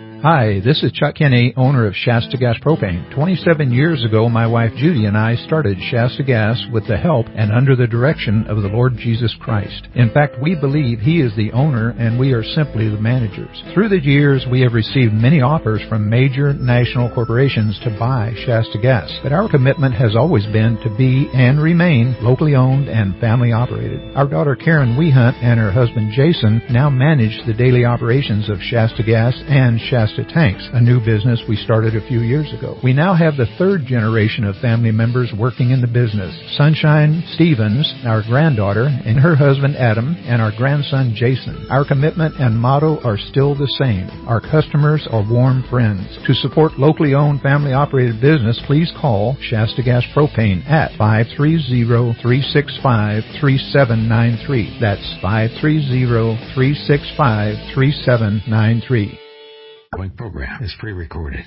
Hi, this is Chuck Kinney, owner of Shasta Gas Propane. 27 years ago, my wife Judy and I started Shasta Gas with the help and under the direction of the Lord Jesus Christ. In fact, we believe He is the owner and we are simply the managers. Through the years, we have received many offers from major national corporations to buy Shasta Gas, but our commitment has always been to be and remain locally owned and family operated. Our daughter Karen Wehunt and her husband Jason now manage the daily operations of Shasta Gas and Shasta Tanks, a new business we started a few years ago. We now have the third generation of family members working in the business. Sunshine Stevens, our granddaughter, and her husband Adam, and our grandson Jason. Our commitment and motto are still the same. Our customers are warm friends. To support locally owned family operated business, please call Shasta Gas Propane at 530-365-3793. That's 530-365-3793. The following program is pre-recorded.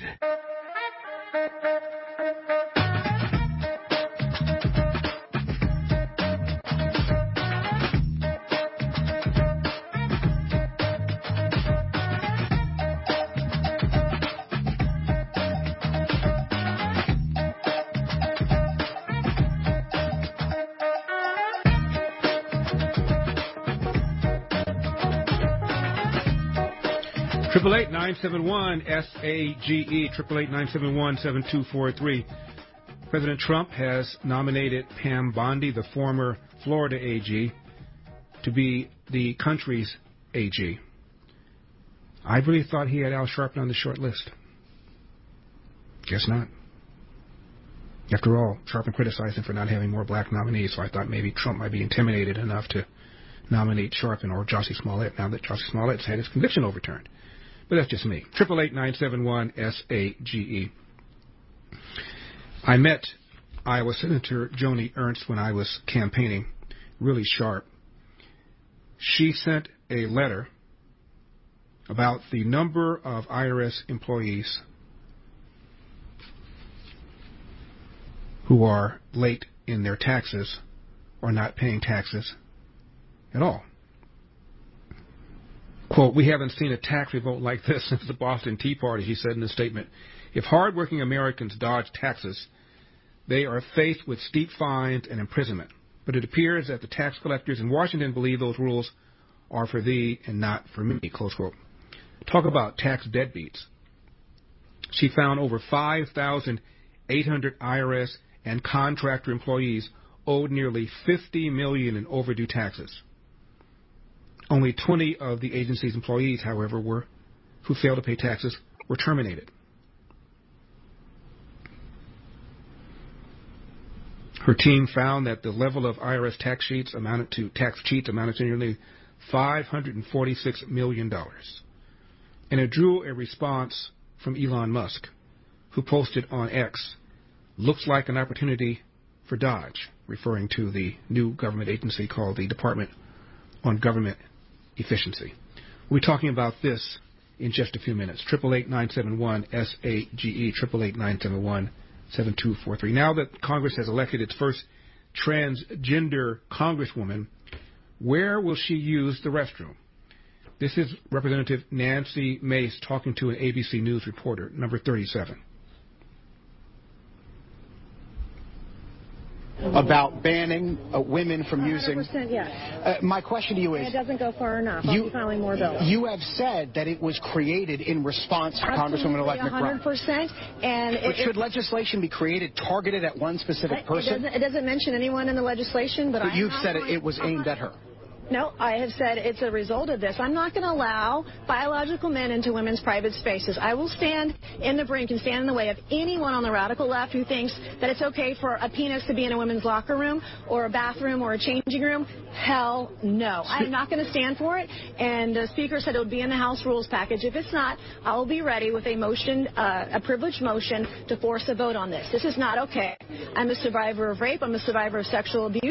Triple 8-971-SAGE, 888-971-7243. President Trump has nominated Pam Bondi, the former Florida AG, to be the country's AG. I really thought he had Al Sharpton on the short list. Guess not. After all, Sharpton criticized him for not having more black nominees, so I thought maybe Trump might be intimidated enough to nominate Sharpton or Jussie Smollett now that Jussie Smollett's had his conviction overturned. But that's just me. 888-971-SAGE. I met Iowa Senator Joni Ernst when I was campaigning, really sharp. She sent a letter about the number of IRS employees who are late in their taxes or not paying taxes at all. Quote, "We haven't seen a tax revolt like this since the Boston Tea Party," she said in a statement. "If hardworking Americans dodge taxes, they are faced with steep fines and imprisonment. But it appears that the tax collectors in Washington believe those rules are for thee and not for me," close quote. Talk about tax deadbeats. She found over 5,800 IRS and contractor employees owed nearly $50 million in overdue taxes. Only 20 of the agency's employees, however, who failed to pay taxes were terminated. Her team found that the level of IRS tax cheats amounted to nearly $546 million. And it drew a response from Elon Musk, who posted on X, "Looks like an opportunity for Dodge," referring to the new government agency called the Department on Government Efficiency. We'll be talking about this in just a few minutes. 888-971-SAGE, 888-971-7243. Now that Congress has elected its first transgender congresswoman, where will she use the restroom? This is Representative Nancy Mace talking to an ABC News reporter, number 37. About banning women from using... 100% yes. My question to you is... It doesn't go far enough. I'll be filing more bills. You have said that it was created in response to Congresswoman-elect McBride. 100%. But should legislation be created targeted at one specific person? It doesn't mention anyone in the legislation, but you've said it was aimed at her. No, I have said it's a result of this. I'm not going to allow biological men into women's private spaces. I will stand in the brink and stand in the way of anyone on the radical left who thinks that it's okay for a penis to be in a women's locker room or a bathroom or a changing room. Hell no. I'm not going to stand for it. And the Speaker said it would be in the House Rules package. If it's not, I will be ready with a motion, a privileged motion, to force a vote on this. This is not okay. I'm a survivor of rape. I'm a survivor of sexual abuse.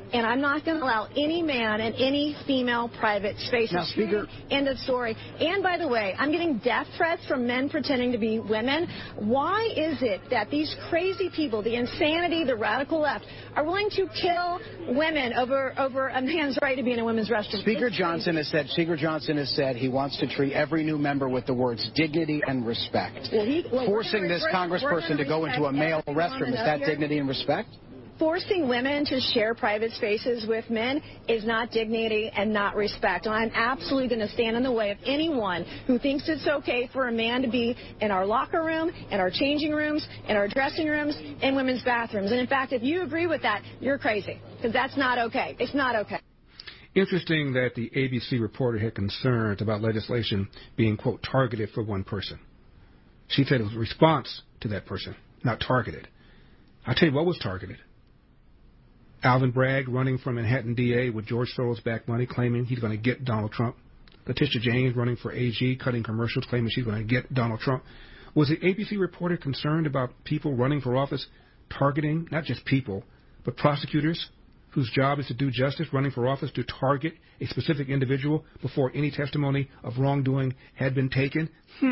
and I'm not going to allow any man in any female private spaces. Now, Speaker. End of story. And by the way, I'm getting death threats from men pretending to be women. Why is it that these crazy people, the insanity, the radical left, are willing to kill women over a man's right to be in a women's restroom? Speaker Johnson has said he wants to treat every new member with the words dignity and respect. Forcing this congressperson to go into a male restroom, is that dignity and respect? Forcing women to share private spaces with men is not dignity and not respect. And I'm absolutely going to stand in the way of anyone who thinks it's okay for a man to be in our locker room, in our changing rooms, in our dressing rooms, in women's bathrooms. And in fact, if you agree with that, you're crazy, because that's not okay. It's not okay. Interesting that the ABC reporter had concerns about legislation being, quote, targeted for one person. She said it was a response to that person, not targeted. I'll tell you what was targeted. Alvin Bragg running for Manhattan DA with George Soros back money, claiming he's going to get Donald Trump. Letitia James running for AG, cutting commercials, claiming she's going to get Donald Trump. Was the ABC reporter concerned about people running for office targeting not just people, but prosecutors whose job is to do justice, running for office to target a specific individual before any testimony of wrongdoing had been taken?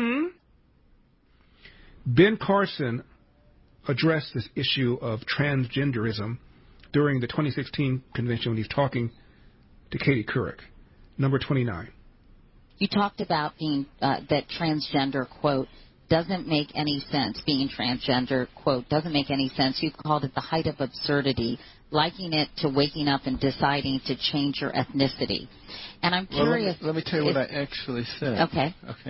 Ben Carson addressed this issue of transgenderism during the 2016 convention when he's talking to Katie Couric. Number 29. You talked about being that transgender, quote, doesn't make any sense. Being transgender, quote, doesn't make any sense. You called it the height of absurdity, liking it to waking up and deciding to change your ethnicity. And I'm curious. Let me tell you what I actually said. Okay.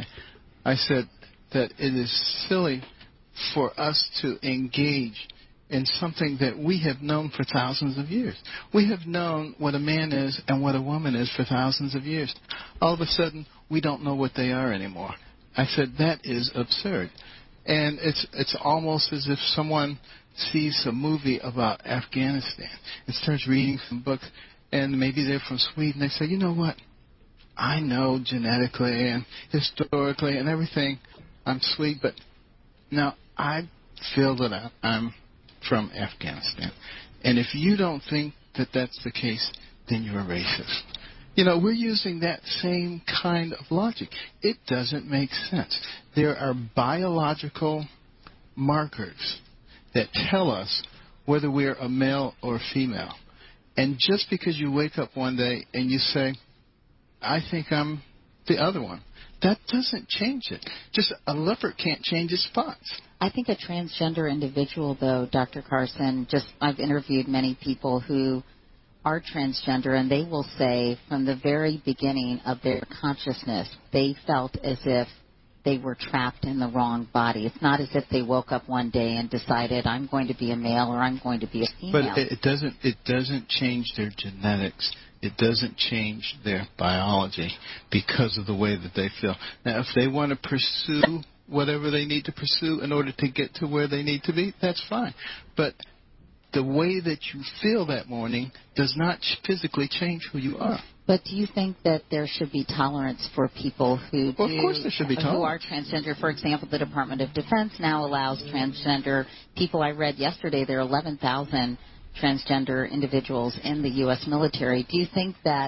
I said that it is silly for us to engage in something that we have known for thousands of years. We have known what a man is and what a woman is for thousands of years. All of a sudden, we don't know what they are anymore. I said, that is absurd. And it's almost as if someone sees a movie about Afghanistan and starts reading some books, and maybe they're from Sweden. They say, you know what? I know genetically and historically and everything I'm Swede, but now I feel that I'm from Afghanistan. And if you don't think that that's the case, then you're a racist. You know, we're using that same kind of logic. It doesn't make sense. There are biological markers that tell us whether we're a male or female. And just because you wake up one day and you say, I think I'm the other one, that doesn't change it. Just a leopard can't change its spots. I think a transgender individual, though, Dr. Carson, I've interviewed many people who are transgender, and they will say from the very beginning of their consciousness, they felt as if they were trapped in the wrong body. It's not as if they woke up one day and decided, I'm going to be a male or I'm going to be a female. But it doesn't change their genetics. It doesn't change their biology because of the way that they feel. Now, if they want to pursue whatever they need to pursue in order to get to where they need to be, that's fine. But the way that you feel that morning does not physically change who you are. But do you think that there should be tolerance for people who Well, of course there should be tolerance. Who are transgender? For example, the Department of Defense now allows transgender people. I read yesterday there are 11,000 transgender individuals in the U.S. military. Do you think that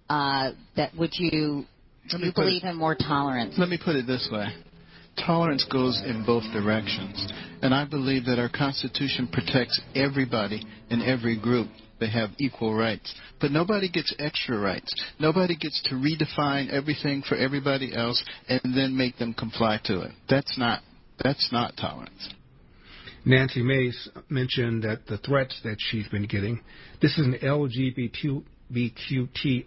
you believe in more tolerance? Let me put it this way. Tolerance goes in both directions. And I believe that our Constitution protects everybody in every group. They have equal rights. But nobody gets extra rights. Nobody gets to redefine everything for everybody else and then make them comply to it. That's not tolerance. Nancy Mace mentioned that the threats that she's been getting, this is an LGBTQT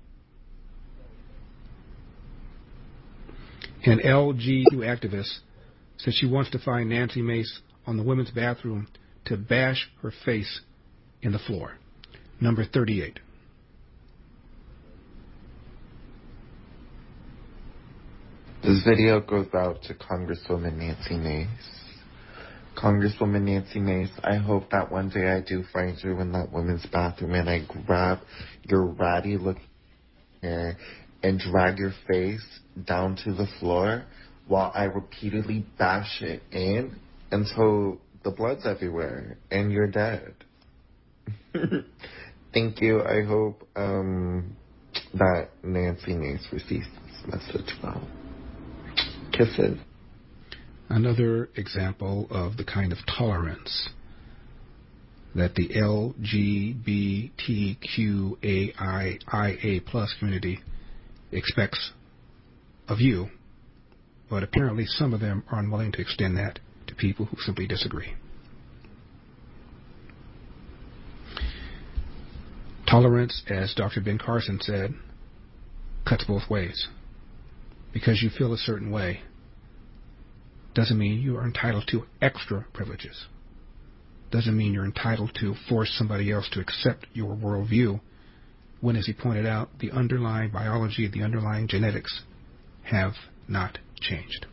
an LGBTQ activist, said she wants to find Nancy Mace on the women's bathroom to bash her face in the floor. Number 38. This video goes out to Congresswoman Nancy Mace. Congresswoman Nancy Mace, I hope that one day I do find you in that women's bathroom and I grab your ratty looking hair and drag your face down to the floor while I repeatedly bash it in until the blood's everywhere and you're dead. Thank you. I hope that Nancy Mace receives this message well. Kisses. Another example of the kind of tolerance that the LGBTQAIA+ community expects of you, but apparently some of them are unwilling to extend that to people who simply disagree. Tolerance, as Dr. Ben Carson said, cuts both ways. Because you feel a certain way doesn't mean you are entitled to extra privileges. Doesn't mean you're entitled to force somebody else to accept your worldview when, as he pointed out, the underlying biology, the underlying genetics have not changed.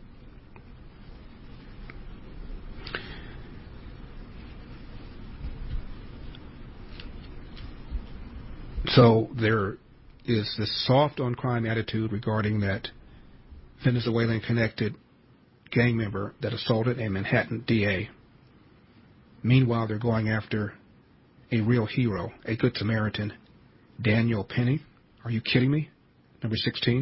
So there is this soft on crime attitude regarding that Venezuelan-connected gang member that assaulted a Manhattan DA. Meanwhile, they're going after a real hero, a good Samaritan, Daniel Penny. Are you kidding me? Number 16.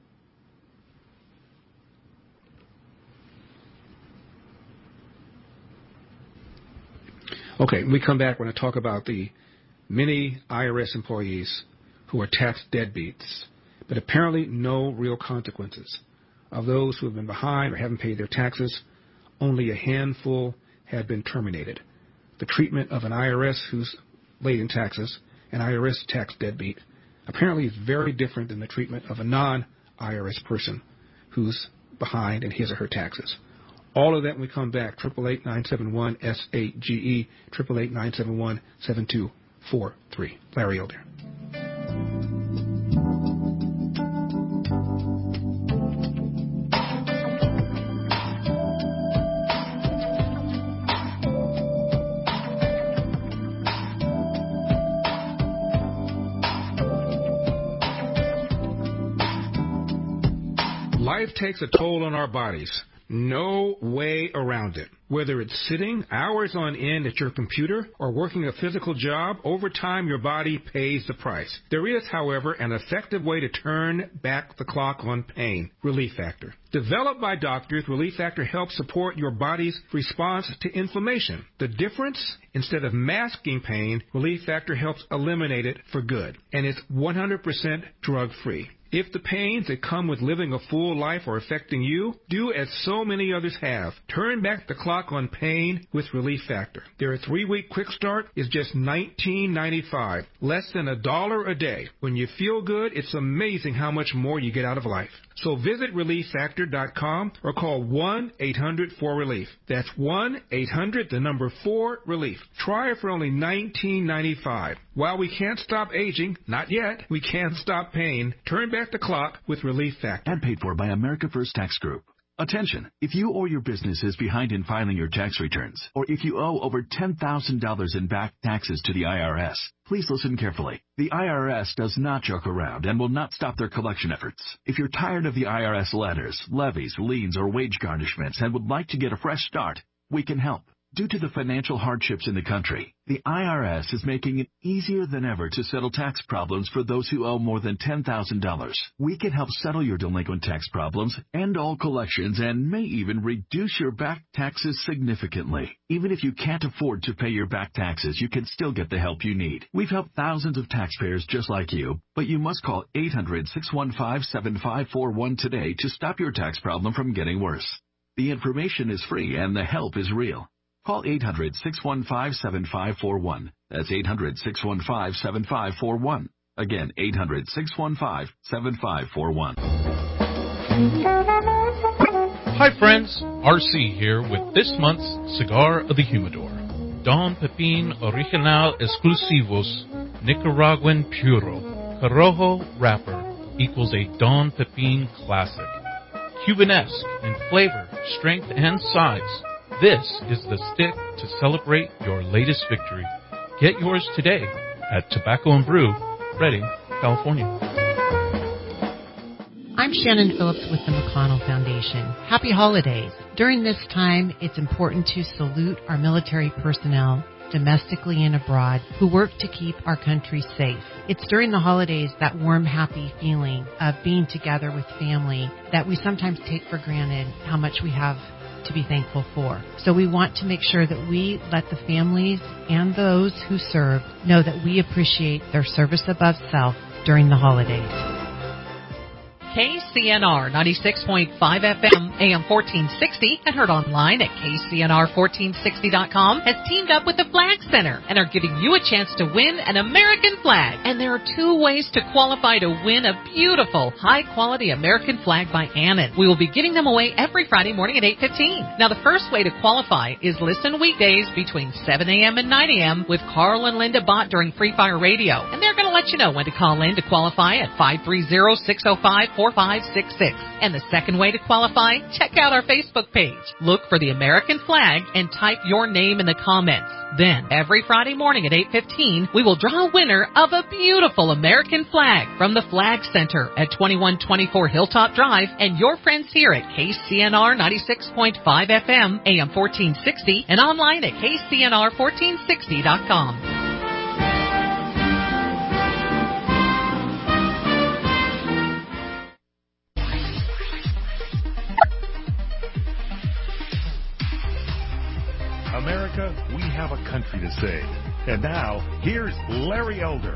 Okay, when we come back, we're going to talk about the many IRS employees who are tax deadbeats, but apparently no real consequences. Of those who have been behind or haven't paid their taxes, only a handful have been terminated. The treatment of an IRS who's late in taxes, an IRS tax deadbeat, apparently is very different than the treatment of a non-IRS person who's behind in his or her taxes. All of that when we come back. 888-971-SAGE, 888-971-7243. Larry Elder. Life takes a toll on our bodies. No way around it. Whether it's sitting hours on end at your computer or working a physical job, over time your body pays the price. There is, however, an effective way to turn back the clock on pain. Relief Factor. Developed by doctors, Relief Factor helps support your body's response to inflammation. The difference? Instead of masking pain, Relief Factor helps eliminate it for good. And it's 100% drug-free. If the pains that come with living a full life are affecting you, do as so many others have. Turn back the clock on pain with Relief Factor. Their 3-week quick start is just $19.95, less than $1 a day. When you feel good, it's amazing how much more you get out of life. So visit ReliefFactor.com or call 1-800-4RELIEF. That's 1-800-4RELIEF. Try it for only $19.95. While we can't stop aging, not yet, we can stop pain. Turn back the clock with Relief Factor. And paid for by America First Tax Group. Attention! If you or your business is behind in filing your tax returns, or if you owe over $10,000 in back taxes to the IRS, please listen carefully. The IRS does not joke around and will not stop their collection efforts. If you're tired of the IRS letters, levies, liens, or wage garnishments and would like to get a fresh start, we can help. Due to the financial hardships in the country, the IRS is making it easier than ever to settle tax problems for those who owe more than $10,000. We can help settle your delinquent tax problems, end all collections, and may even reduce your back taxes significantly. Even if you can't afford to pay your back taxes, you can still get the help you need. We've helped thousands of taxpayers just like you, but you must call 800-615-7541 today to stop your tax problem from getting worse. The information is free and the help is real. Call 800-615-7541. That's 800-615-7541. Again, 800-615-7541. Hi friends, RC here with this month's Cigar of the Humidor. Don Pepin Original Exclusivos Nicaraguan Puro. Corojo wrapper equals a Don Pepin classic. Cubanesque in flavor, strength, and size. This is the stick to celebrate your latest victory. Get yours today at Tobacco and Brew, Redding, California. I'm Shannon Phillips with the McConnell Foundation. Happy holidays. During this time, it's important to salute our military personnel domestically and abroad, who work to keep our country safe. It's during the holidays, that warm, happy feeling of being together with family, that we sometimes take for granted how much we have to be thankful for. So we want to make sure that we let the families and those who serve know that we appreciate their service above self during the holidays. KCNR 96.5 FM, AM 1460, and heard online at KCNR1460.com, has teamed up with the Flag Center and are giving you a chance to win an American flag. And there are 2 ways to qualify to win a beautiful, high-quality American flag by Annan. We will be giving them away every Friday morning at 8:15. Now, the first way to qualify is listen weekdays between 7 a.m. and 9 a.m. with Carl and Linda Bott during Free Fire Radio. And they're going to let you know when to call in to qualify at 530-605-4566. And the second way to qualify, check out our Facebook page. Look for the American flag and type your name in the comments. Then, every Friday morning at 8:15, we will draw a winner of a beautiful American flag from the Flag Center at 2124 Hilltop Drive and your friends here at KCNR 96.5 FM, AM 1460, and online at KCNR1460.com. America, we have a country to save. And now, here's Larry Elder.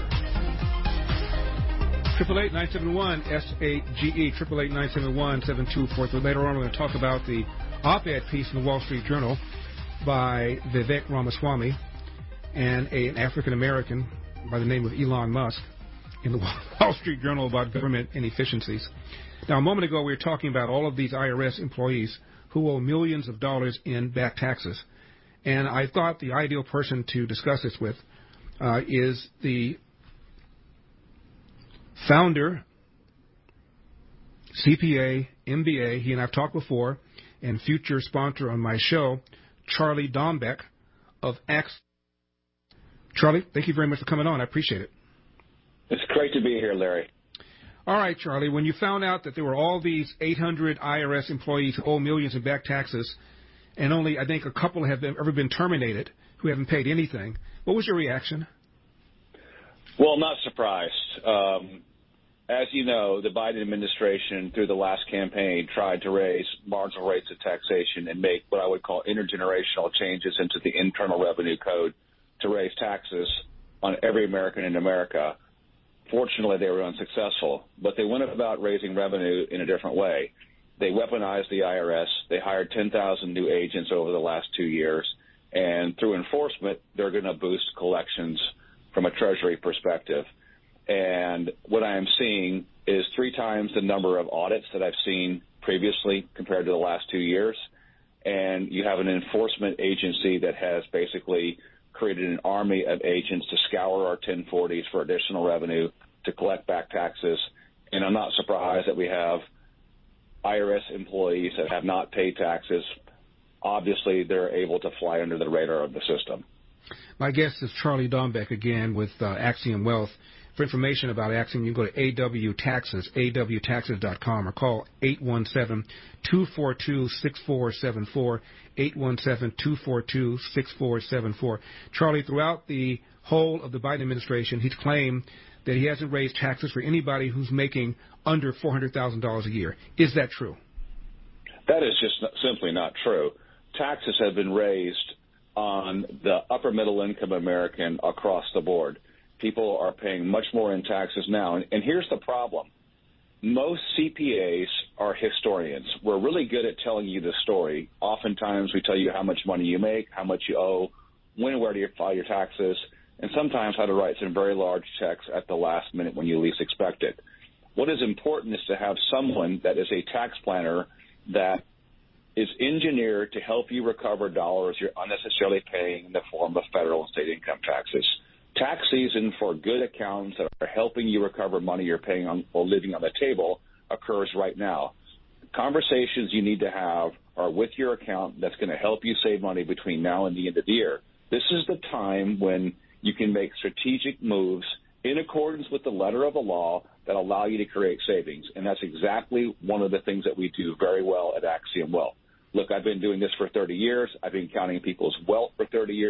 888-971-SAGE, 888-971-7243. Later on, we're going to talk about the op-ed piece in the Wall Street Journal by Vivek Ramaswamy and an African-American by the name of Elon Musk in the Wall Street Journal about government inefficiencies. Now, a moment ago, we were talking about all of these IRS employees who owe millions of dollars in back taxes. And I thought the ideal person to discuss this with is the founder, CPA, MBA, he and I've talked before, and future sponsor on my show, Charlie Dombeck of Axe. Charlie, thank you very much for coming on. I appreciate it. It's great to be here, Larry. All right, Charlie, when you found out that there were all these 800 IRS employees who owe millions in back taxes, and only, I think, a couple have ever been terminated who haven't paid anything, what was your reaction? Well, I'm not surprised. As you know, the Biden administration, through the last campaign, tried to raise marginal rates of taxation and make what I would call intergenerational changes into the Internal Revenue Code to raise taxes on every American in America. Fortunately, they were unsuccessful, but they went about raising revenue in a different way. They weaponized the IRS. They hired 10,000 new agents over the last 2 years. And through enforcement, they're going to boost collections from a Treasury perspective. And what I am seeing is 3 times the number of audits that I've seen previously compared to the last 2 years. And you have an enforcement agency that has basically created an army of agents to scour our 1040s for additional revenue to collect back taxes. And I'm not surprised that we have IRS employees that have not paid taxes. Obviously, they're able to fly under the radar of the system. My guest is Charlie Dombeck again with Axiom Wealth. For information about Axiom, you can go to AWTaxes, awtaxes.com, or call 817-242-6474, 817-242-6474. Charlie, throughout the whole of the Biden administration, he's claimed that he hasn't raised taxes for anybody who's making under $400,000 a year. Is that true? That is just simply not true. Taxes have been raised on the upper middle income American across the board. People are paying much more in taxes now. And here's the problem. Most CPAs are historians. We're really good at telling you the story. Oftentimes we tell you how much money you make, how much you owe, when and where do you file your taxes, and sometimes how to write some very large checks at the last minute when you least expect it. What is important is to have someone that is a tax planner that is engineered to help you recover dollars you're unnecessarily paying in the form of federal and state income taxes. Tax season for good accountants that are helping you recover money you're paying on or leaving on the table occurs right now. Conversations you need to have are with your accountant that's going to help you save money between now and the end of the year. This is the time when you can make strategic moves in accordance with the letter of the law that allow you to create savings. And that's exactly one of the things that we do very well at Axiom Wealth. Look, I've been doing this for 30 years. I've been counting people's wealth for 30 years.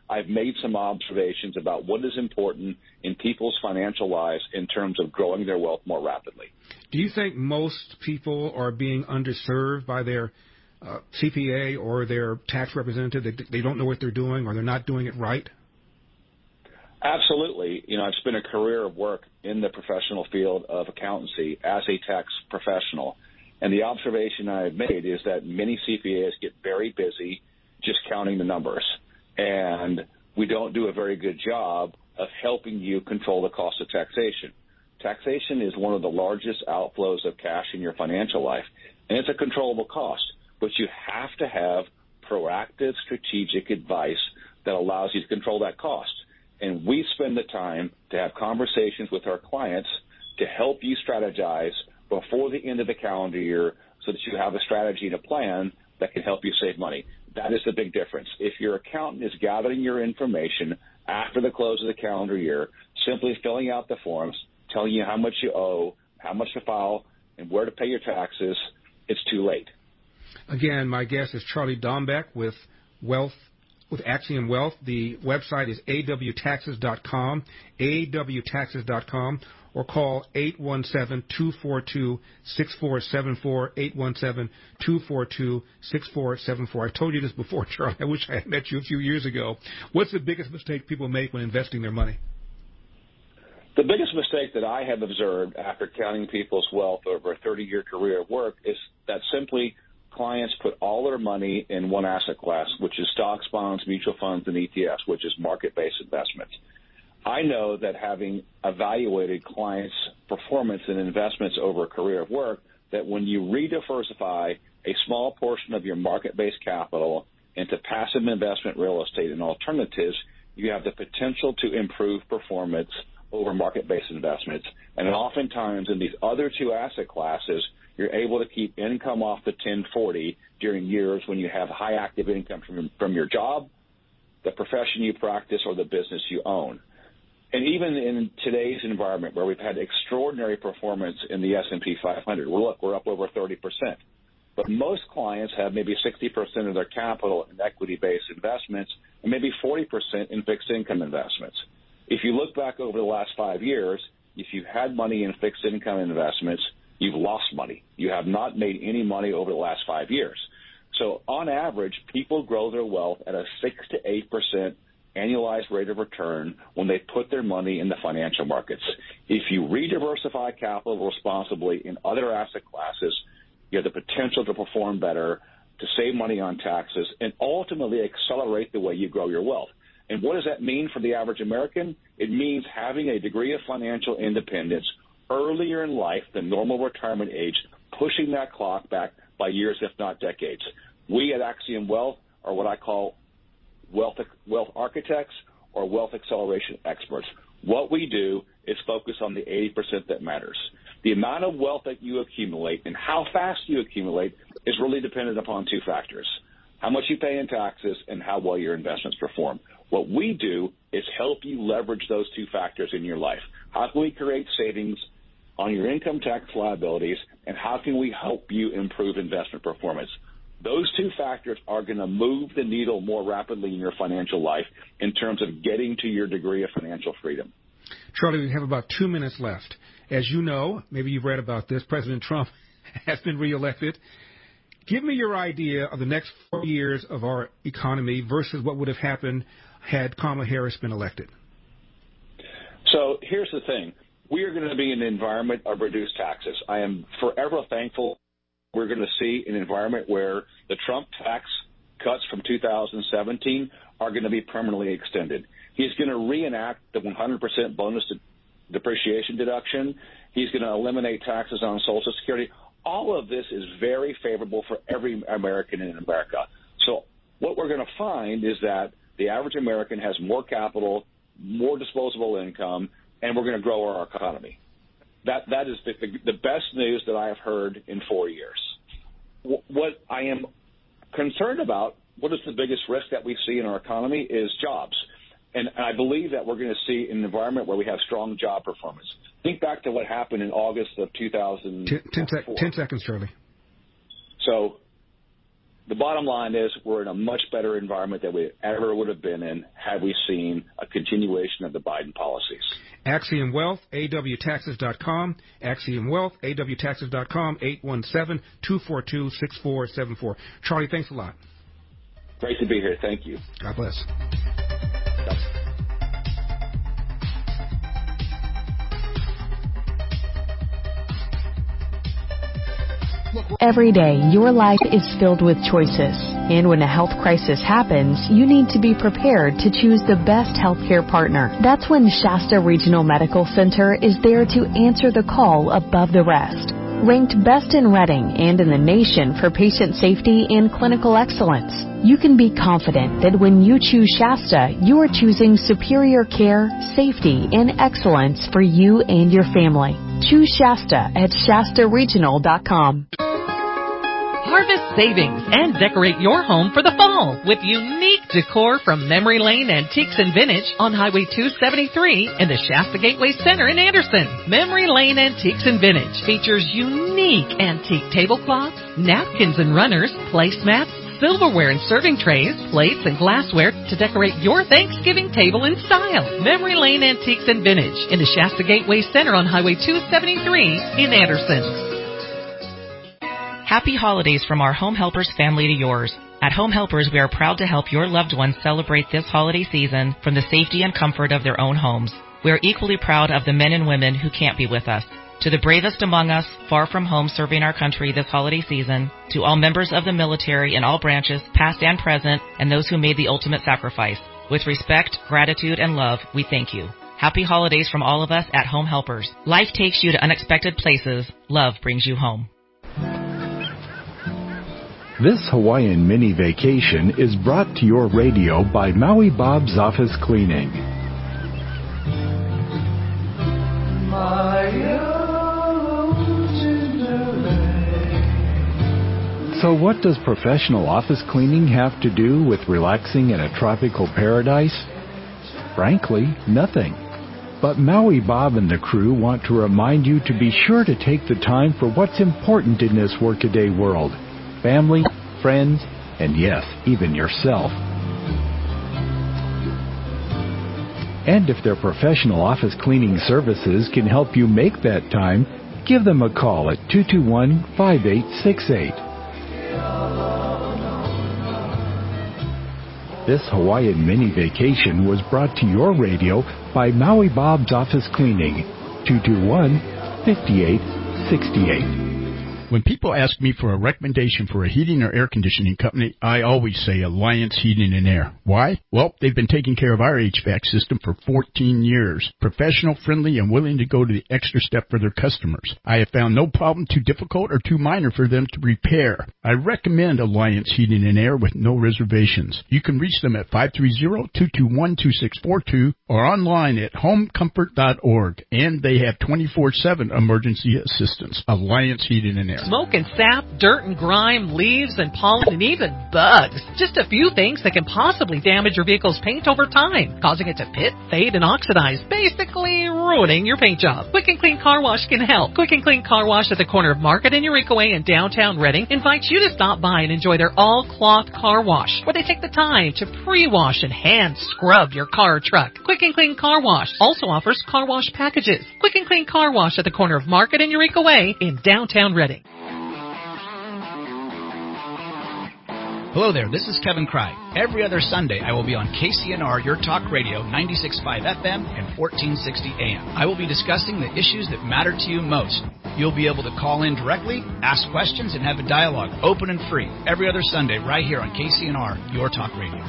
I've made some observations about what is important in people's financial lives in terms of growing their wealth more rapidly. Do you think most people are being underserved by their CPA or their tax representative? They don't know what they're doing, or they're not doing it right? Absolutely. You know, I've spent a career of work in the professional field of accountancy as a tax professional. And the observation I've made is that many CPAs get very busy just counting the numbers. And we don't do a very good job of helping you control the cost of taxation. Taxation is one of the largest outflows of cash in your financial life, and it's a controllable cost. But you have to have proactive, strategic advice that allows you to control that cost. And we spend the time to have conversations with our clients to help you strategize before the end of the calendar year so that you have a strategy and a plan that can help you save money. That is the big difference. If your accountant is gathering your information after the close of the calendar year, simply filling out the forms, telling you how much you owe, how much to file, and where to pay your taxes, it's too late. Again, my guest is Charlie Dombeck with Axiom Wealth. The website is awtaxes.com, awtaxes.com, or call 817-242-6474, 817-242-6474. I told you this before, Charlie. I wish I had met you a few years ago. What's the biggest mistake people make when investing their money? The biggest mistake that I have observed after counting people's wealth over a 30-year career of work is that simply clients put all their money in one asset class, which is stocks, bonds, mutual funds, and ETFs, which is market-based investments. I know that having evaluated clients' performance in investments over a career of work, that when you rediversify a small portion of your market-based capital into passive investment, real estate, and alternatives, you have the potential to improve performance over market-based investments. And oftentimes in these other two asset classes, you're able to keep income off the 1040 during years when you have high active income from your job, the profession you practice, or the business you own. And even in today's environment where we've had extraordinary performance in the S&P 500, we're up over 30%. But most clients have maybe 60% of their capital in equity-based investments and maybe 40% in fixed income investments. If you look back over the last 5 years, if you had money in fixed income investments, you've lost money. You have not made any money over the last 5 years. So on average, people grow their wealth at a 6 to 8% annualized rate of return when they put their money in the financial markets. If you rediversify capital responsibly in other asset classes, you have the potential to perform better, to save money on taxes, and ultimately accelerate the way you grow your wealth. And what does that mean for the average American? It means having a degree of financial independence earlier in life than normal retirement age, pushing that clock back by years, if not decades. We at Axiom Wealth are what I call wealth architects or wealth acceleration experts. What we do is focus on the 80% that matters. The amount of wealth that you accumulate and how fast you accumulate is really dependent upon two factors: how much you pay in taxes and how well your investments perform. What we do is help you leverage those two factors in your life. How can we create savings on your income tax liabilities, and how can we help you improve investment performance? Those two factors are going to move the needle more rapidly in your financial life in terms of getting to your degree of financial freedom. Charlie, we have about 2 minutes left. As you know, maybe you've read about this, President Trump has been reelected. Give me your idea of the next 4 years of our economy versus what would have happened had Kamala Harris been elected. So here's the thing. We are going to be in an environment of reduced taxes. I am forever thankful we're going to see an environment where the Trump tax cuts from 2017 are going to be permanently extended. He's going to reenact the 100% bonus depreciation deduction. He's going to eliminate taxes on Social Security. All of this is very favorable for every American in America. So what we're going to find is that the average American has more capital, more disposable income, and we're going to grow our economy. That is the best news that I have heard in 4 years. What I am concerned about, what is the biggest risk that we see in our economy, is jobs. And I believe that we're going to see an environment where we have strong job performance. Think back to what happened in August of 2004. 10 seconds, Charlie. So the bottom line is we're in a much better environment than we ever would have been in had we seen a continuation of the Biden policies. Axiom Wealth, awtaxes.com. Axiom Wealth, awtaxes.com, 817-242-6474. Charlie, thanks a lot. Great to be here. Thank you. God bless. Every day, your life is filled with choices. And when a health crisis happens, you need to be prepared to choose the best healthcare partner. That's when Shasta Regional Medical Center is there to answer the call above the rest. Ranked best in Redding and in the nation for patient safety and clinical excellence, you can be confident that when you choose Shasta, you are choosing superior care, safety, and excellence for you and your family. Choose Shasta at ShastaRegional.com. Harvest savings and decorate your home for the fall with unique decor from Memory Lane Antiques and Vintage on Highway 273 in the Shasta Gateway Center in Anderson. Memory Lane Antiques and Vintage features unique antique tablecloths, napkins and runners, placemats, silverware and serving trays, plates and glassware to decorate your Thanksgiving table in style. Memory Lane Antiques and Vintage in the Shasta Gateway Center on Highway 273 in Anderson. Happy holidays from our Home Helpers family to yours. At Home Helpers, we are proud to help your loved ones celebrate this holiday season from the safety and comfort of their own homes. We are equally proud of the men and women who can't be with us. To the bravest among us, far from home serving our country this holiday season, to all members of the military in all branches, past and present, and those who made the ultimate sacrifice. With respect, gratitude, and love, we thank you. Happy holidays from all of us at Home Helpers. Life takes you to unexpected places. Love brings you home. This Hawaiian mini vacation is brought to your radio by Maui Bob's Office Cleaning. So what does professional office cleaning have to do with relaxing in a tropical paradise? Frankly, nothing. But Maui Bob and the crew want to remind you to be sure to take the time for what's important in this workaday world. Family, friends, and yes, even yourself. And if their professional office cleaning services can help you make that time, give them a call at 221-5868. This Hawaiian mini vacation was brought to your radio by Maui Bob's Office Cleaning, 221-5868. When people ask me for a recommendation for a heating or air conditioning company, I always say Alliance Heating and Air. Why? Well, they've been taking care of our HVAC system for 14 years. Professional, friendly, and willing to go to the extra step for their customers. I have found no problem too difficult or too minor for them to repair. I recommend Alliance Heating and Air with no reservations. You can reach them at 530-221-2642 or online at homecomfort.org. And they have 24/7 emergency assistance. Alliance Heating and Air. Smoke and sap, dirt and grime, leaves and pollen, and even bugs. Just a few things that can possibly damage your vehicle's paint over time, causing it to pit, fade, and oxidize, basically ruining your paint job. Quick and Clean Car Wash can help. Quick and Clean Car Wash at the corner of Market and Eureka Way in downtown Redding invites you to stop by and enjoy their all-cloth car wash, where they take the time to pre-wash and hand scrub your car or truck. Quick and Clean Car Wash also offers car wash packages. Quick and Clean Car Wash at the corner of Market and Eureka Way in downtown Redding. Hello there, this is Kevin Cry. Every other Sunday, I will be on KCNR, Your Talk Radio, 96.5 FM and 1460 AM. I will be discussing the issues that matter to you most. You'll be able to call in directly, ask questions, and have a dialogue, open and free, every other Sunday right here on KCNR, Your Talk Radio.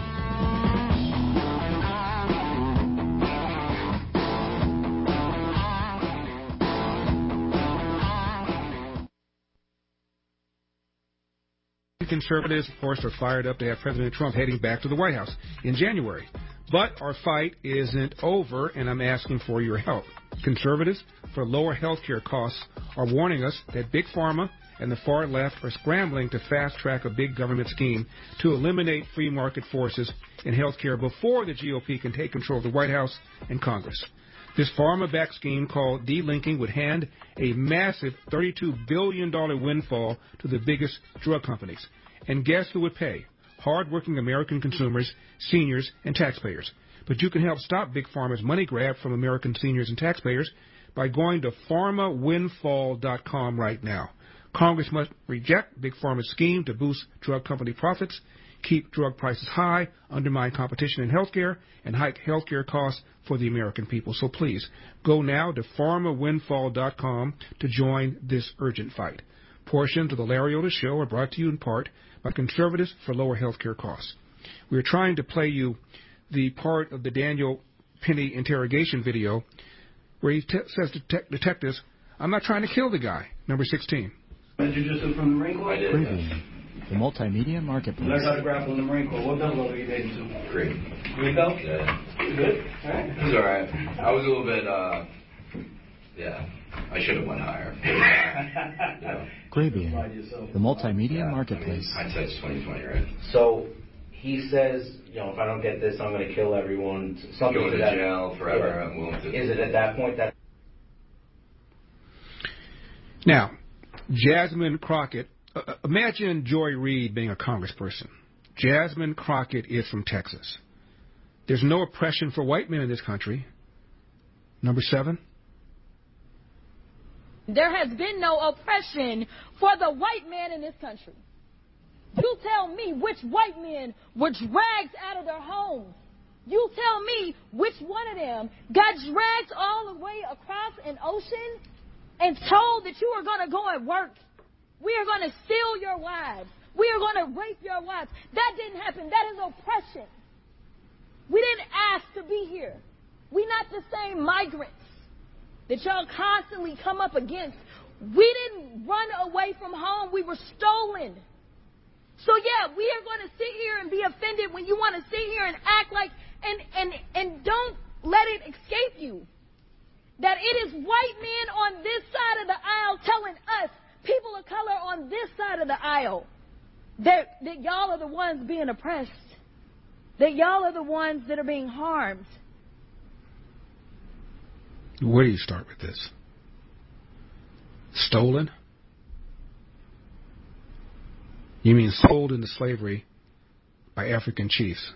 Conservatives, of course, are fired up to have President Trump heading back to the White House in January. But our fight isn't over, and I'm asking for your help. Conservatives, for lower health care costs, are warning us that Big Pharma and the far left are scrambling to fast-track a big government scheme to eliminate free market forces in health care before the GOP can take control of the White House and Congress. This pharma-backed scheme called delinking would hand a massive $32 billion windfall to the biggest drug companies. And guess who would pay? Hard-working American consumers, seniors, and taxpayers. But you can help stop Big Pharma's money grab from American seniors and taxpayers by going to pharmawindfall.com right now. Congress must reject Big Pharma's scheme to boost drug company profits, keep drug prices high, undermine competition in healthcare, and hike healthcare costs for the American people. So please, go now to pharmawindfall.com to join this urgent fight. Portions of the Larry Otis Show are brought to you in part by Conservatives for Lower Healthcare Costs. We are trying to play you the part of the Daniel Penny interrogation video where he says to detectives, "I'm not trying to kill the guy." Number 16. Did you just from the Marine Corps? I did. The Multimedia Marketplace. Learn how to grapple in the Marine Corps. What belt level are you heading to? Green. Green belt? Yeah. You good? All right. It was all right. I was a little bit, I should have went higher. Graybeard, the Multimedia Marketplace. Hindsight's 20/20, right? So he says, if I don't get this, I'm going to kill everyone. Something Go to jail forever. Yeah. I'm willing to. Is it at that point that? Now, Jasmine Crockett, imagine Joy Reid being a congressperson. Jasmine Crockett is from Texas. There's no oppression for white men in this country. Number 7. There has been no oppression for the white man in this country. You tell me which white men were dragged out of their homes. You tell me which one of them got dragged all the way across an ocean and told that you are going to go and work. We are going to steal your wives. We are going to rape your wives. That didn't happen. That is oppression. We didn't ask to be here. We're not the same migrants that y'all constantly come up against. We didn't run away from home. We were stolen. So, yeah, we are going to sit here and be offended when you want to sit here and act like, and don't let it escape you that it is white men on this side of the aisle telling us, people of color on this side of the aisle, that y'all are the ones being oppressed, that y'all are the ones that are being harmed. Where do you start with this? Stolen? You mean sold into slavery by African chiefs?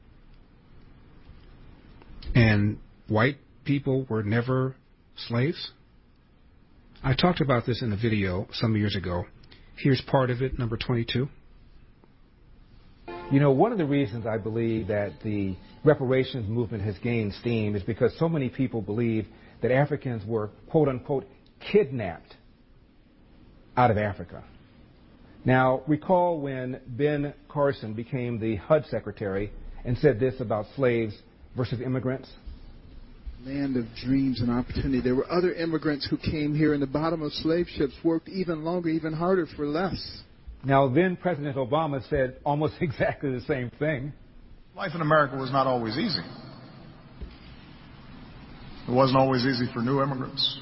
And white people were never slaves? I talked about this in a video some years ago. Here's part of it, number 22. One of the reasons I believe that the reparations movement has gained steam is because so many people believe that Africans were, quote unquote, kidnapped out of Africa. Now, recall when Ben Carson became the HUD secretary and said this about slaves versus immigrants? Land of dreams and opportunity. There were other immigrants who came here in the bottom of slave ships, worked even longer, even harder for less. Now, then President Obama said almost exactly the same thing. Life in America was not always easy. It wasn't always easy for new immigrants.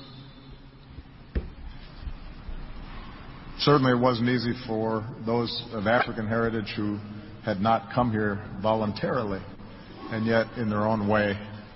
Certainly it wasn't easy for those of African heritage who had not come here voluntarily, and yet in their own way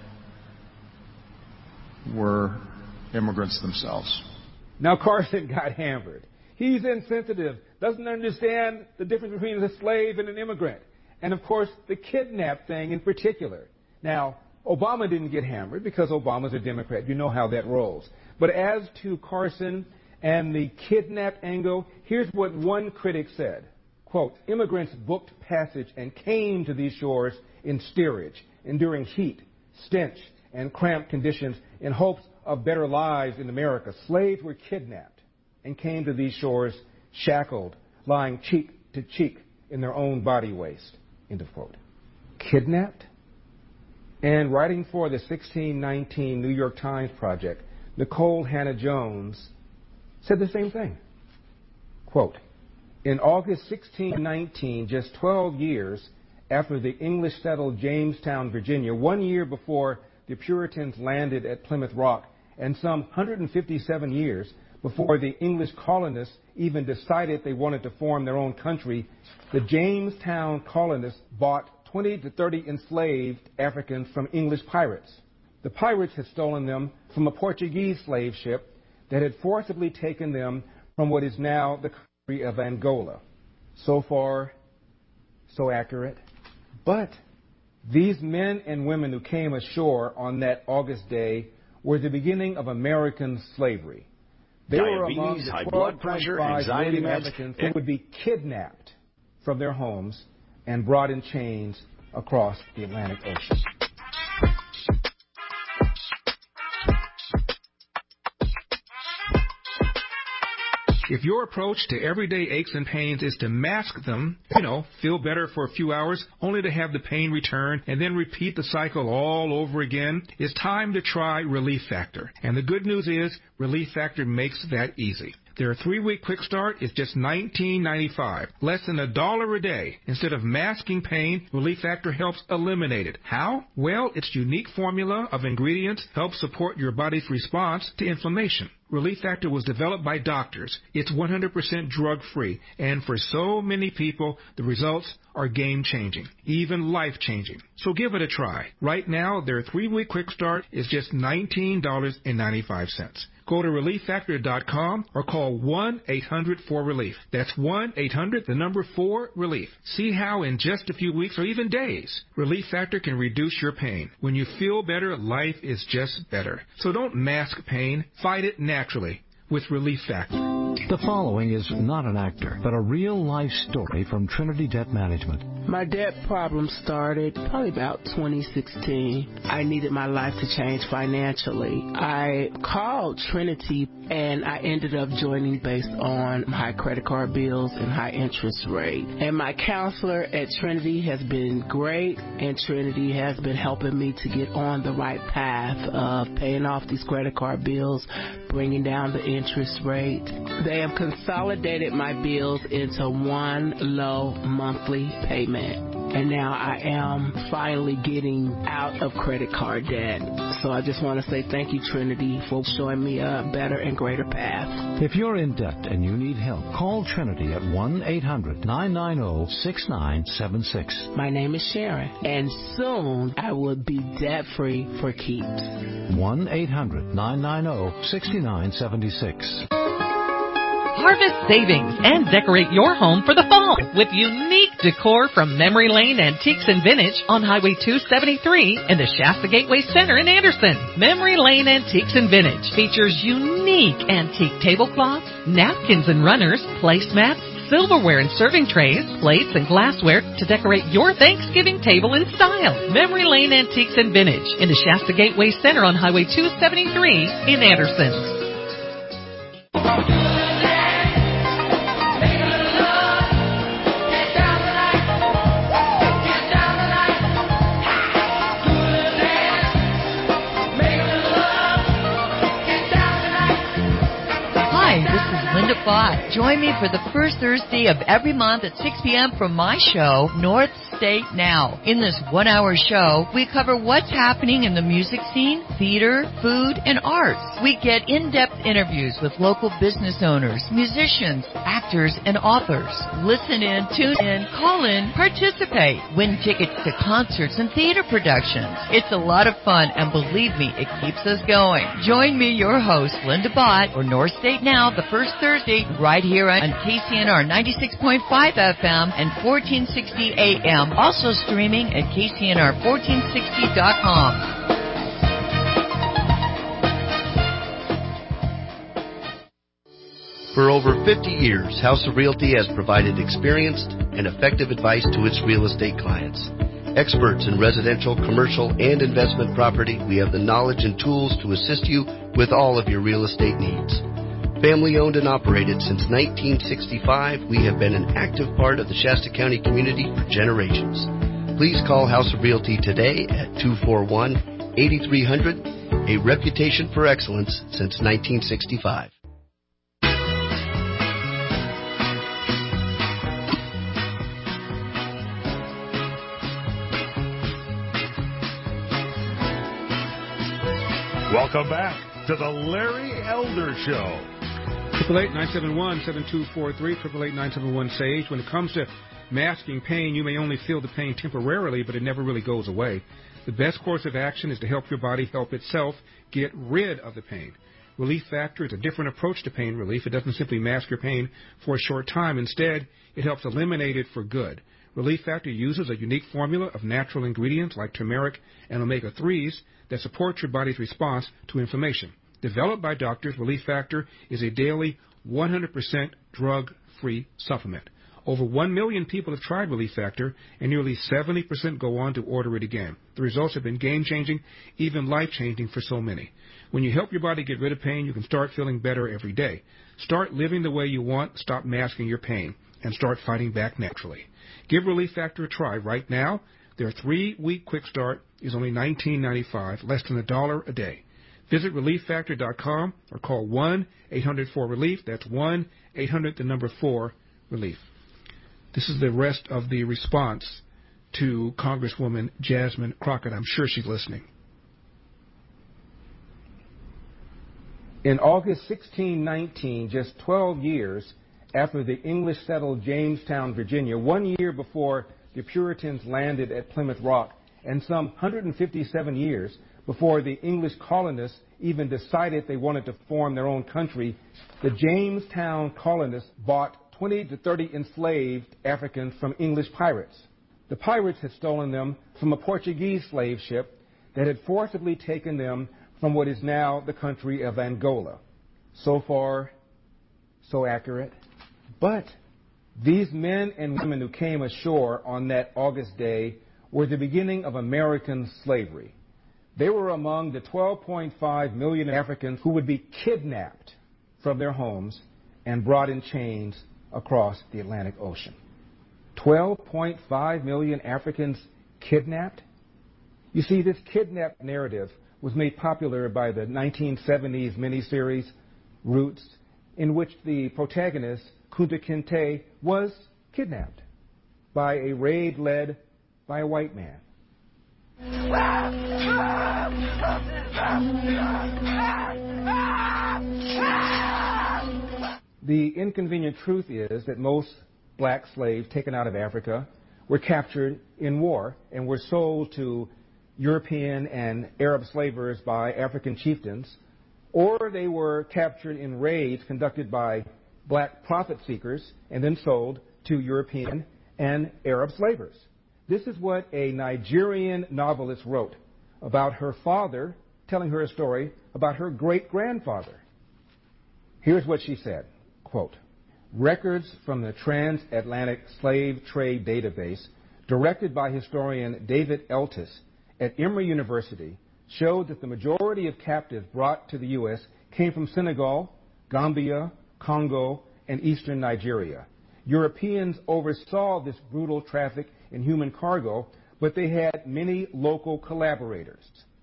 were immigrants themselves. Now Carson got hammered. He's insensitive, doesn't understand the difference between a slave and an immigrant. And of course, the kidnap thing in particular. Now, Obama didn't get hammered because Obama's a Democrat. You know how that rolls. But as to Carson and the kidnap angle, here's what one critic said. Quote, immigrants booked passage and came to these shores in steerage, enduring heat, stench, and cramped conditions in hopes of better lives in America. Slaves were kidnapped and came to these shores shackled, lying cheek to cheek in their own body waste. End of quote. Kidnapped? And writing for the 1619 New York Times Project, Nicole Hannah-Jones said the same thing. Quote, in August 1619, just 12 years after the English settled Jamestown, Virginia, 1 year before the Puritans landed at Plymouth Rock, and some 157 years before the English colonists even decided they wanted to form their own country, the Jamestown colonists bought 20 to 30 enslaved Africans from English pirates. The pirates had stolen them from a Portuguese slave ship that had forcibly taken them from what is now the country of Angola. So far, so accurate. But these men and women who came ashore on that August day were the beginning of American slavery. They were among Diabetes, the high blood pressure, 12.5 anxiety million meds, Africans who would be kidnapped from their homes and brought in chains across the Atlantic Ocean. If your approach to everyday aches and pains is to mask them, feel better for a few hours, only to have the pain return and then repeat the cycle all over again, it's time to try Relief Factor. And the good news is, Relief Factor makes that easy. Their 3-week quick start is just $19.95, less than $1 a day. Instead of masking pain, Relief Factor helps eliminate it. How? Well, its unique formula of ingredients helps support your body's response to inflammation. Relief Factor was developed by doctors. It's 100% drug-free, and for so many people, the results are game-changing, even life-changing. So give it a try. Right now, their 3-week quick start is just $19.95. Go to ReliefFactor.com or call 1-800-4RELIEF. That's 1-800-4-RELIEF. See how in just a few weeks or even days, Relief Factor can reduce your pain. When you feel better, life is just better. So don't mask pain. Fight it naturally with Relief Factor. The following is not an actor, but a real-life story from Trinity Debt Management. My debt problem started probably about 2016. I needed my life to change financially. I called Trinity, and I ended up joining based on high credit card bills and high interest rate. And my counselor at Trinity has been great, and Trinity has been helping me to get on the right path of paying off these credit card bills, bringing down the interest rate. They have consolidated my bills into one low monthly payment. And now I am finally getting out of credit card debt. So I just want to say thank you, Trinity, for showing me a better and greater path. If you're in debt and you need help, call Trinity at 1-800-990-6976. My name is Sharon, and soon I will be debt-free for keeps. 1-800-990-6976. Harvest savings and decorate your home for the fall with unique decor from Memory Lane Antiques and Vintage on Highway 273 in the Shasta Gateway Center in Anderson. Memory Lane Antiques and Vintage features unique antique tablecloths, napkins and runners, placemats, silverware and serving trays, plates and glassware to decorate your Thanksgiving table in style. Memory Lane Antiques and Vintage in the Shasta Gateway Center on Highway 273 in Anderson. Join me for the first Thursday of every month at 6 p.m. for my show, North State Now. In this 1-hour show, we cover what's happening in the music scene, theater, food, and arts. We get in-depth interviews with local business owners, musicians, actors, and authors. Listen in, tune in, call in, participate. Win tickets to concerts and theater productions. It's a lot of fun, and believe me, it keeps us going. Join me, your host, Linda Bott, for North State Now, the first Thursday, right here on KCNR 96.5 FM and 1460 AM. Also streaming at KCNR1460.com. For over 50 years, House of Realty has provided experienced and effective advice to its real estate clients. Experts in residential, commercial, and investment property, we have the knowledge and tools to assist you with all of your real estate needs. Family owned and operated since 1965, we have been an active part of the Shasta County community for generations. Please call House of Realty today at 241-8300, a reputation for excellence since 1965. Welcome back to the Larry Elder Show. 888-971-7243, 888-971-SAGE. When it comes to masking pain, you may only feel the pain temporarily, but it never really goes away. The best course of action is to help your body help itself get rid of the pain. Relief Factor is a different approach to pain relief. It doesn't simply mask your pain for a short time. Instead, it helps eliminate it for good. Relief Factor uses a unique formula of natural ingredients like turmeric and omega-3s that support your body's response to inflammation. Developed by doctors, Relief Factor is a daily 100% drug-free supplement. Over 1 million people have tried Relief Factor, and nearly 70% go on to order it again. The results have been game-changing, even life-changing for so many. When you help your body get rid of pain, you can start feeling better every day. Start living the way you want, stop masking your pain, and start fighting back naturally. Give Relief Factor a try right now. Their 3-week quick start is only $19.95, less than $1 a day. Visit ReliefFactor.com or call 1-800-4-RELIEF. That's 1-800-4-RELIEF. This is the rest of the response to Congresswoman Jasmine Crockett. I'm sure she's listening. In August 1619, just 12 years after the English settled Jamestown, Virginia, 1 year before the Puritans landed at Plymouth Rock, and some 157 years before the English colonists even decided they wanted to form their own country, the Jamestown colonists bought 20 to 30 enslaved Africans from English pirates. The pirates had stolen them from a Portuguese slave ship that had forcibly taken them from what is now the country of Angola. So far, so accurate. But these men and women who came ashore on that August day were the beginning of American slavery. They were among the 12.5 million Africans who would be kidnapped from their homes and brought in chains across the Atlantic Ocean. 12.5 million Africans kidnapped? You see, this kidnapped narrative was made popular by the 1970s miniseries Roots, in which the protagonist, Kunta Kinte, was kidnapped by a raid led by a white man. The inconvenient truth is that most black slaves taken out of Africa were captured in war and were sold to European and Arab slavers by African chieftains, or they were captured in raids conducted by black profit seekers and then sold to European and Arab slavers. This is what a Nigerian novelist wrote about her father, telling her a story about her great-grandfather. Here's what she said, quote, "Records from the Transatlantic Slave Trade Database, directed by historian David Eltis at Emory University, showed that the majority of captives brought to the U.S. came from Senegal, Gambia, Congo, and eastern Nigeria. Europeans oversaw this brutal traffic in human cargo, but they had many local collaborators.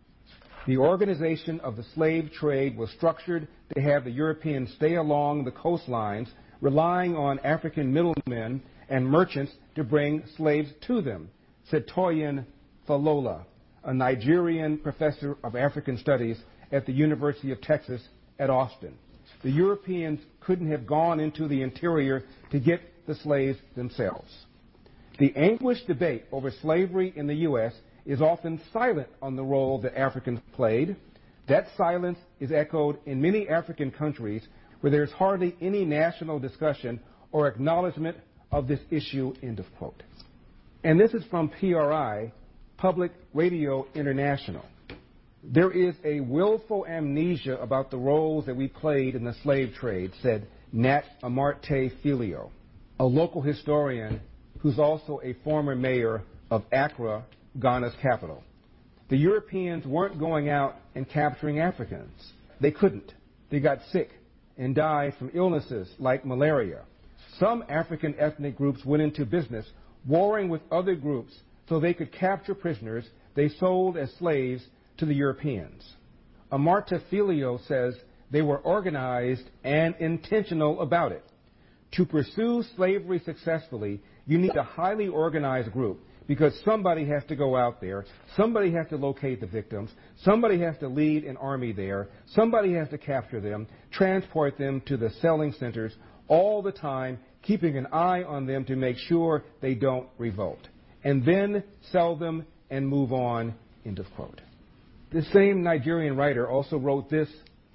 The organization of the slave trade was structured to have the Europeans stay along the coastlines, relying on African middlemen and merchants to bring slaves to them," said Toyin Falola, a Nigerian professor of African studies at the University of Texas at Austin. The Europeans couldn't have gone into the interior to get the slaves themselves. The anguished debate over slavery in the U.S. is often silent on the role that Africans played. That silence is echoed in many African countries where there's hardly any national discussion or acknowledgement of this issue, end of quote. And this is from PRI, Public Radio International. There is a willful amnesia about the roles that we played in the slave trade, said Nat Amarte Filio, a local historian who's also a former mayor of Accra, Ghana's capital. The Europeans weren't going out and capturing Africans. They couldn't. They got sick and died from illnesses like malaria. Some African ethnic groups went into business warring with other groups so they could capture prisoners they sold as slaves to the Europeans. Amarta Filio says they were organized and intentional about it. To pursue slavery successfully, you need a highly organized group because somebody has to go out there, somebody has to locate the victims, somebody has to lead an army there, somebody has to capture them, transport them to the selling centers, all the time keeping an eye on them to make sure they don't revolt, and then sell them and move on, end of quote. The same Nigerian writer also wrote this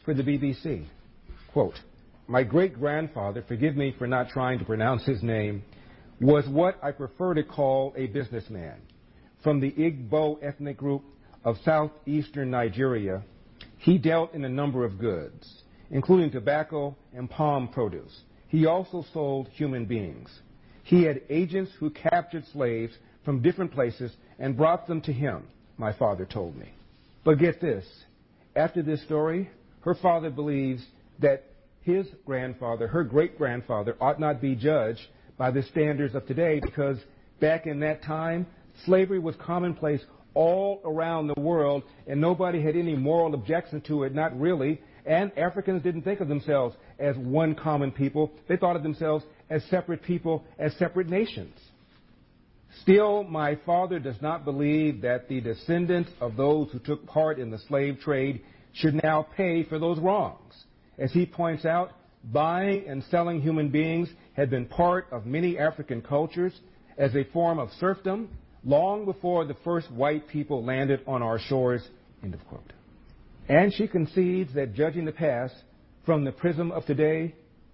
for the BBC. Quote, "My great-grandfather, forgive me for not trying to pronounce his name, was what I prefer to call a businessman. From the Igbo ethnic group of southeastern Nigeria, he dealt in a number of goods, including tobacco and palm produce. He also sold human beings. He had agents who captured slaves from different places and brought them to him, my father told me." But get this, after this story, her father believes that his grandfather, her great-grandfather, ought not be judged by the standards of today because back in that time, slavery was commonplace all around the world and nobody had any moral objection to it, not really. And Africans didn't think of themselves as one common people. They thought of themselves as separate people, as separate nations. Still, my father does not believe that the descendants of those who took part in the slave trade should now pay for those wrongs. As he points out, buying and selling human beings had been part of many African cultures as a form of serfdom long before the first white people landed on our shores, end of quote. And she concedes that judging the past from the prism of today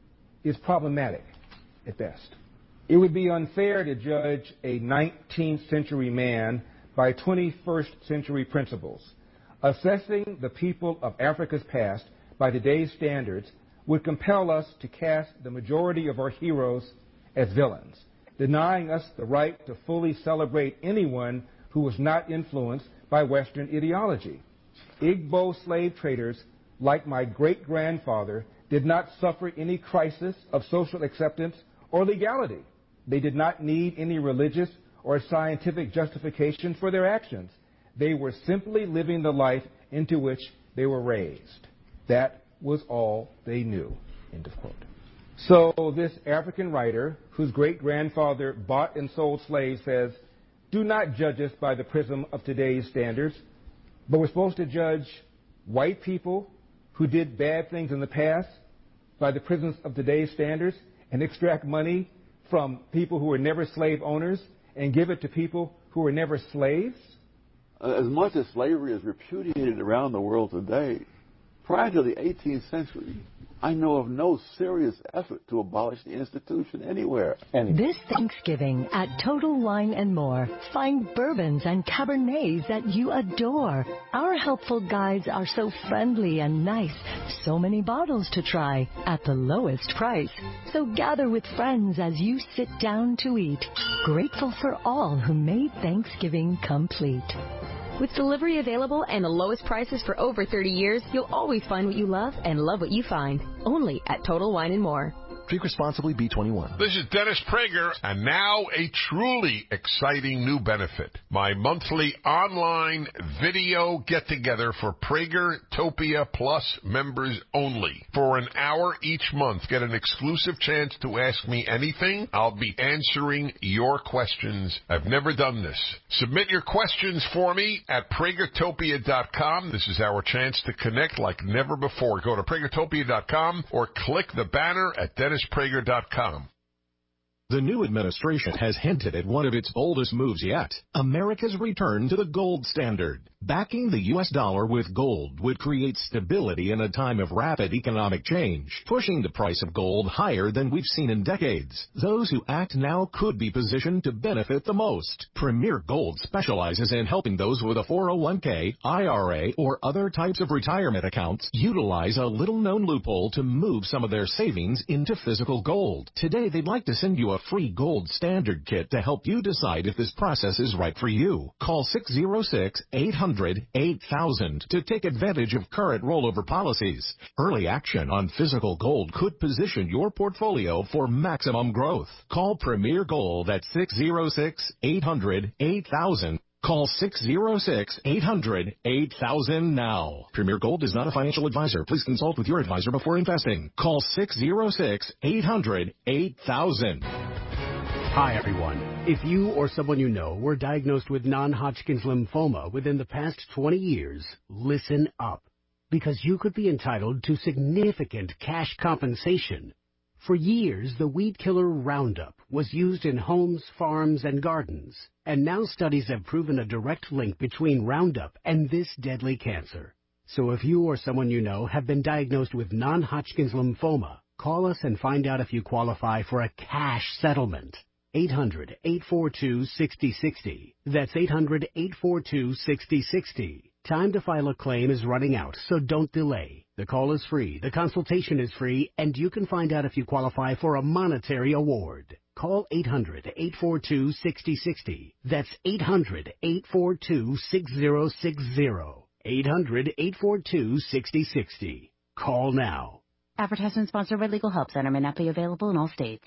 is problematic at best. It would be unfair to judge a 19th century man by 21st century principles. Assessing the people of Africa's past by today's standards would compel us to cast the majority of our heroes as villains, denying us the right to fully celebrate anyone who was not influenced by Western ideology. Igbo slave traders, like my great-grandfather, did not suffer any crisis of social acceptance or legality. They did not need any religious or scientific justification for their actions. They were simply living the life into which they were raised. That was all they knew, end of quote. So this African writer, whose great-grandfather bought and sold slaves, says, do not judge us by the prism of today's standards, but we're supposed to judge white people who did bad things in the past by the prisms of today's standards and extract money from people who were never slave owners and give it to people who were never slaves? As much as slavery is repudiated around the world today, prior to the 18th century, I know of no serious effort to abolish the institution anywhere. This Thanksgiving at Total Wine & More, find bourbons and Cabernets that you adore. Our helpful guides are so friendly and nice. So many bottles to try at the lowest price. So gather with friends as you sit down to eat. Grateful for all who made Thanksgiving complete. With delivery available and the lowest prices for over 30 years, you'll always find what you love and love what you find. Only at Total Wine & More. Drink responsibly, B21. This is Dennis Prager, and now a truly exciting new benefit. My monthly online video get-together for Pragertopia Plus members only. For an hour each month, get an exclusive chance to ask me anything. I'll be answering your questions. I've never done this. Submit your questions for me at Pragertopia.com. This is our chance to connect like never before. Go to Pragertopia.com or click the banner at DennisPrager.com. The new administration has hinted at one of its boldest moves yet, America's return to the gold standard. Backing the U.S. dollar with gold would create stability in a time of rapid economic change, pushing the price of gold higher than we've seen in decades. Those who act now could be positioned to benefit the most. Premier Gold specializes in helping those with a 401k, IRA, or other types of retirement accounts utilize a little-known loophole to move some of their savings into physical gold. Today, they'd like to send you a free gold standard kit to help you decide if this process is right for you. Call 606-800-8000 to take advantage of current rollover policies. Early action on physical gold could position your portfolio for maximum growth. Call Premier Gold at 606-800-8000. Call 606-800-8000 now. Premier Gold is not a financial advisor. Please consult with your advisor before investing. Call 606-800-8000. Hi, everyone. If you or someone you know were diagnosed with non-Hodgkin's lymphoma within the past 20 years, listen up, because you could be entitled to significant cash compensation. For years, the weed killer Roundup was used in homes, farms, and gardens, and now studies have proven a direct link between Roundup and this deadly cancer. So if you or someone you know have been diagnosed with non-Hodgkin's lymphoma, call us and find out if you qualify for a cash settlement. 800-842-6060. That's 800-842-6060. Time to file a claim is running out, so don't delay. The call is free, the consultation is free, and you can find out if you qualify for a monetary award. Call 800-842-6060. That's 800-842-6060. 800-842-6060. Call now. Advertisement sponsored by Legal Help Center may not be available in all states.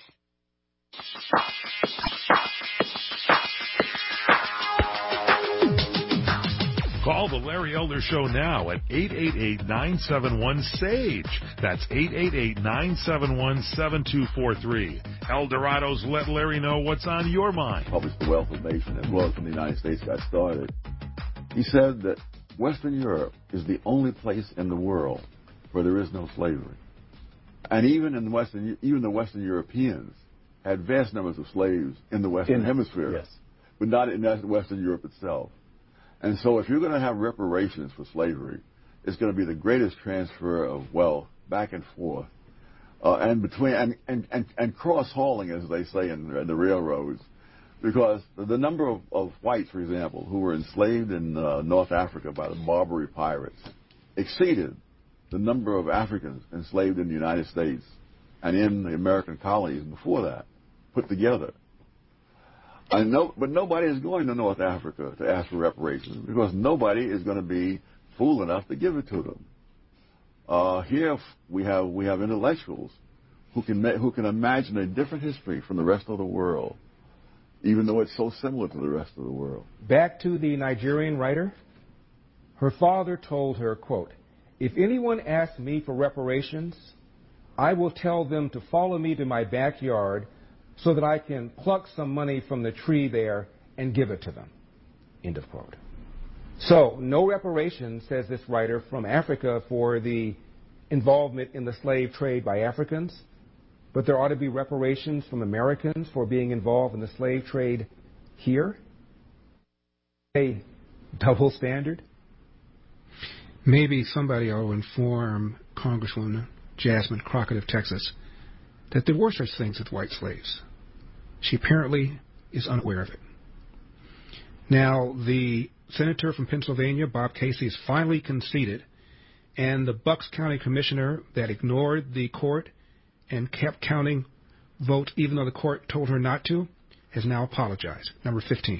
Call the Larry Elder Show now at 888-971-SAGE. That's 888-971-7243. Eldorado's Let Larry Know What's on Your Mind. Published The Wealth of Nations as well as when the United States got started. He said that Western Europe is the only place in the world where there is no slavery. And even the Western Europeans had vast numbers of slaves in the Western Hemisphere, yes, but not in Western Europe itself. And so if you're going to have reparations for slavery, it's going to be the greatest transfer of wealth back and forth, and between and cross-hauling, as they say in the railroads, because the number of whites, for example, who were enslaved in North Africa by the Barbary pirates exceeded the number of Africans enslaved in the United States and in the American colonies before that, put together. But nobody is going to North Africa to ask for reparations because nobody is going to be fool enough to give it to them. Here we have intellectuals who can imagine a different history from the rest of the world, even though it's so similar to the rest of the world. Back to the Nigerian writer. Her father told her, quote, "If anyone asks me for reparations, I will tell them to follow me to my backyard so that I can pluck some money from the tree there and give it to them." End of quote. So, no reparations, says this writer, from Africa for the involvement in the slave trade by Africans, but there ought to be reparations from Americans for being involved in the slave trade here? A double standard? Maybe somebody ought to inform Congresswoman Jasmine Crockett of Texas that there were such things as white slaves. She apparently is unaware of it. Now, the senator from Pennsylvania, Bob Casey, has finally conceded, and the Bucks County commissioner that ignored the court and kept counting votes even though the court told her not to has now apologized. Number 15.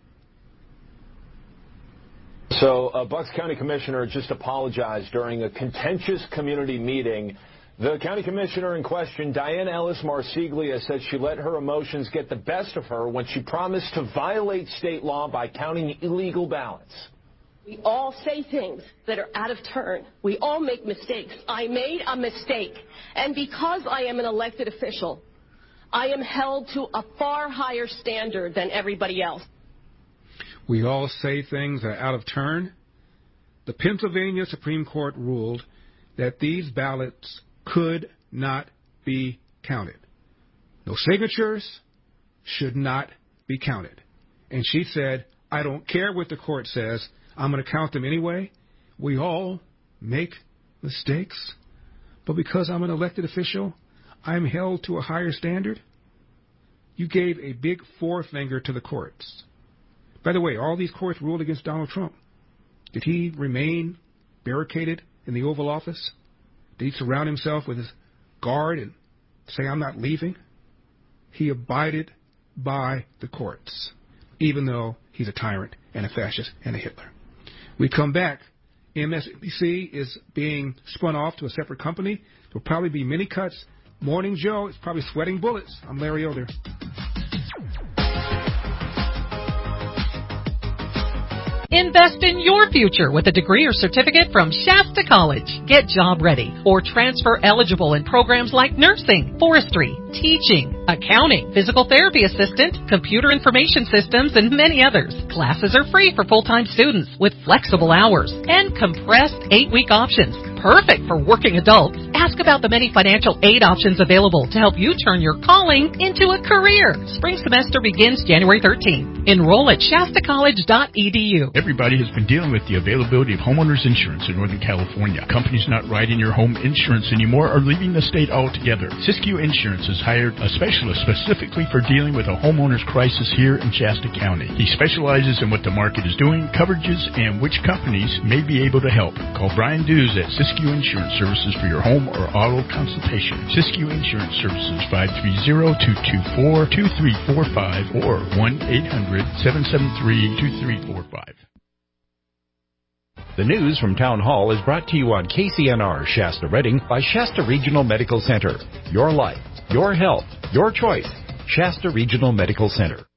So Bucks County commissioner just apologized during a contentious community meeting. The county commissioner in question, Diane Ellis Marsiglia, said she let her emotions get the best of her when she promised to violate state law by counting illegal ballots. We all say things that are out of turn. We all make mistakes. I made a mistake. And because I am an elected official, I am held to a far higher standard than everybody else. We all say things that are out of turn. The Pennsylvania Supreme Court ruled that these ballots could not be counted. No signatures should not be counted. And she said, I don't care what the court says. I'm going to count them anyway. We all make mistakes. But because I'm an elected official, I'm held to a higher standard. You gave a big forefinger to the courts. By the way, all these courts ruled against Donald Trump. Did he remain barricaded in the Oval Office? Did he surround himself with his guard and say, I'm not leaving? He abided by the courts, even though he's a tyrant and a fascist and a Hitler. We come back. MSNBC is being spun off to a separate company. There will probably be many cuts. Morning Joe is probably sweating bullets. I'm Larry Elder. Invest in your future with a degree or certificate from Shasta College. Get job ready or transfer eligible in programs like nursing, forestry, teaching, accounting, physical therapy assistant, computer information systems, and many others. Classes are free for full-time students with flexible hours and compressed 8-week options. perfect for working adults. Ask about the many financial aid options available to help you turn your calling into a career. Spring semester begins January 13th. Enroll at shastacollege.edu. Everybody has been dealing with the availability of homeowners insurance in Northern California. Companies not writing your home insurance anymore are leaving the state altogether. Siskiyou Insurance has hired a specialist specifically for dealing with a homeowner's crisis here in Shasta County. He specializes in what the market is doing, coverages, and which companies may be able to help. Call Brian Dews at Siskiyou Insurance Services for your home or auto consultation. Siskiyou Insurance Services, 530-224-2345 or 1-800-773-2345. The news from Town Hall is brought to you on KCNR Shasta Redding by Shasta Regional Medical Center. Your life, your health, your choice. Shasta Regional Medical Center.